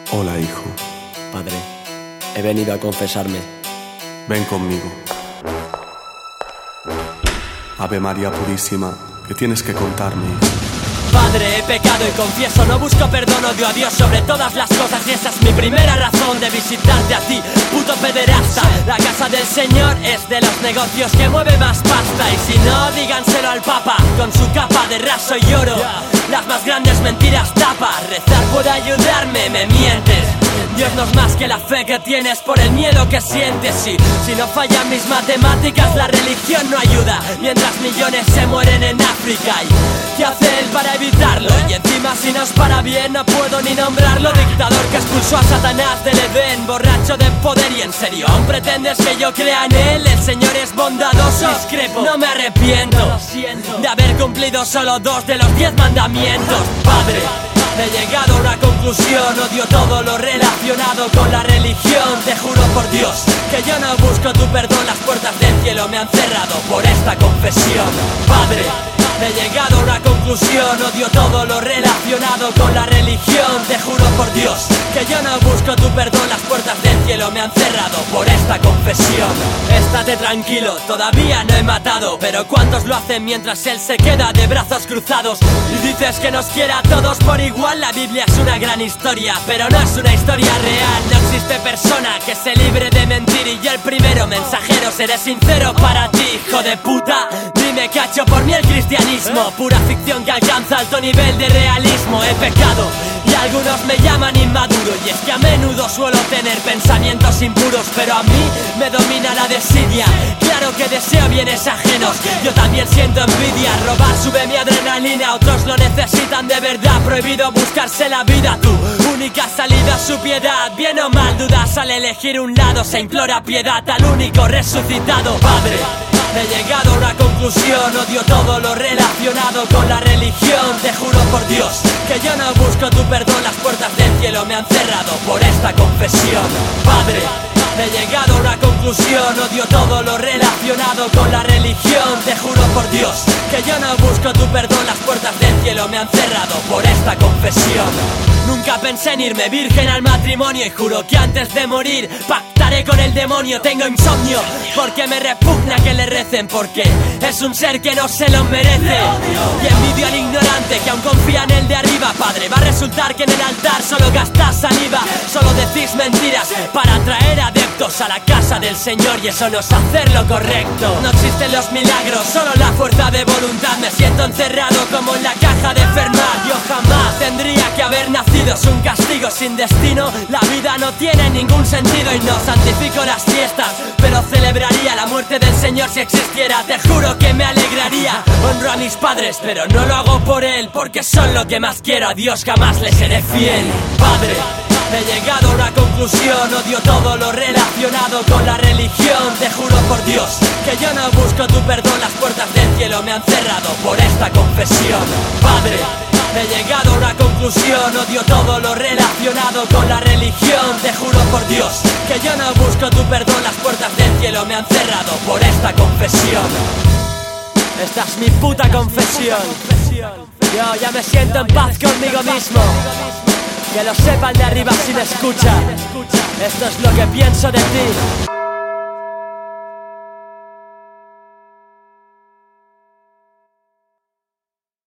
Hola, hijo. Padre, he venido a confesarme. Ven conmigo. Ave María Purísima, ¿qué tienes que contarme, hijo? Padre, he pecado y confieso, no busco perdón, odio a Dios sobre todas las cosas y esa es mi primera razón de visitarte a ti, puto pederasta. La casa del Señor es de los negocios que mueve más pasta y si no, díganselo al Papa, con su capa de raso y oro. Las más grandes mentiras tapa, rezar puede ayudarme, me mientes. Dios no es más que la fe que tienes por el miedo que sientes y si no fallan mis matemáticas la religión no ayuda. Mientras millones se mueren en África y ¿qué hace él para evitarlo? Y encima si nos para bien no puedo ni nombrarlo. Dictador que expulsó a Satanás del Edén, borracho de poder y en serio ¿aún pretendes que yo crea en él? El Señor es bondadoso, discrepo, no me arrepiento de haber cumplido solo 2 de los 10 mandamientos. Padre, he llegado a una conclusión, odio todo lo relacionado con la religión. Te juro por Dios que yo no busco tu perdón, las puertas del cielo me han cerrado por esta confesión. Padre, he llegado a una conclusión, odio todo lo relacionado con la religión. Te juro por Dios que yo no busco tu perdón, las puertas del cielo me han cerrado por esta confesión. Estate tranquilo, todavía no he matado, pero ¿cuántos lo hacen mientras él se queda de brazos cruzados? Y dices que nos quiere a todos por igual, la Biblia es una gran historia, pero no es una historia real. No existe persona que se libre de mentir y yo el primero mensajero seré sincero para ti, hijo de puta. Dime qué ha hecho por mí el cristianismo, pura ficción que alcanza alto nivel de realismo. He pecado y algunos me llaman inmaduro y es que a menudo suelo tener pensamientos impuros, pero a mí me domina la desidia. Claro que deseo bienes ajenos, yo también siento envidia. Robar sube mi adrenalina, otros lo necesitan de verdad. Prohibido buscarse la vida, tu única salida es su piedad. Bien o mal dudas al elegir un lado, se implora piedad al único resucitado. Padre, he llegado a una conclusión, odio todo lo relacionado con la religión. Te juro por Dios que yo no busco tu perdón, las puertas del cielo me han cerrado por esta confesión. Padre, he llegado a una conclusión, odio todo lo relacionado con la religión. Te juro por Dios que yo no busco tu perdón, las puertas del cielo me han cerrado por esta confesión. Nunca pensé en irme virgen al matrimonio y juro que antes de morir pactaré con el demonio. Tengo insomnio porque me repugna que le recen, porque es un ser que no se lo merece. Y envidio al ignorante que aún confía en el de arriba. Padre, va a resultar que en el altar solo gastas saliva, solo decís mentiras para atraer adeptos a la casa del Señor y eso no es hacer lo correcto. No existen los milagros, solo la fuerza de voluntad. Me siento encerrado como en la caja de Fermat. Yo jamás tendría que haber nacido, es un castigo sin destino. La vida no tiene ningún sentido y no santifico las fiestas, pero celebraría la muerte del Señor si existiera. Te juro que me alegraría. Honro a mis padres, pero no lo hago por él, porque son lo que más quiero. A Dios jamás le seré fiel. Padre, he llegado a una conclusión, odio todo lo relacionado con la religión. Te juro por Dios que yo no busco tu perdón, las puertas del cielo me han cerrado por esta confesión. Padre, he llegado a una conclusión, odio todo lo relacionado con la religión. Te juro por Dios que yo no busco tu perdón, las puertas del cielo me han cerrado por esta confesión. Esta es mi puta confesión. Yo ya me siento en paz conmigo mismo. Que lo sepan de arriba si me escuchan. Esto es lo que pienso de ti.